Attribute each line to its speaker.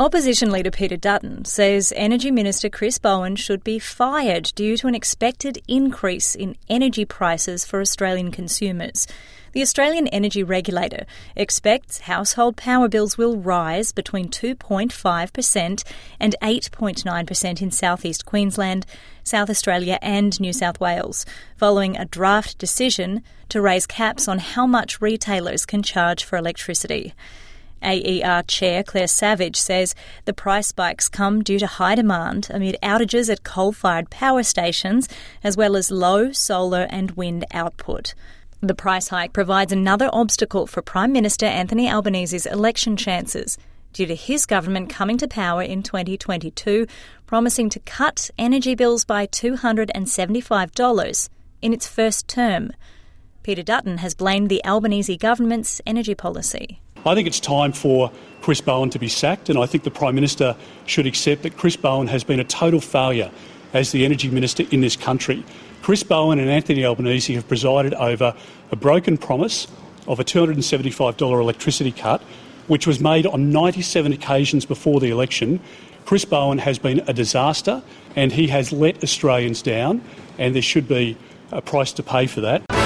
Speaker 1: Opposition leader Peter Dutton says Energy Minister Chris Bowen should be fired due to an expected increase in energy prices for Australian consumers. The Australian Energy Regulator expects household power bills will rise between 2.5% and 8.9% in southeast Queensland, South Australia and New South Wales, following a draft decision to raise caps on how much retailers can charge for electricity. AER Chair Claire Savage says the price spikes come due to high demand amid outages at coal-fired power stations, as well as low solar and wind output. The price hike provides another obstacle for Prime Minister Anthony Albanese's election chances, due to his government coming to power in 2022, promising to cut energy bills by $275 in its first term. Peter Dutton has blamed the Albanese government's energy policy.
Speaker 2: I think it's time for Chris Bowen to be sacked, and I think the Prime Minister should accept that Chris Bowen has been a total failure as the Energy Minister in this country. Chris Bowen and Anthony Albanese have presided over a broken promise of a $275 electricity cut, which was made on 97 occasions before the election. Chris Bowen has been a disaster and he has let Australians down, and there should be a price to pay for that.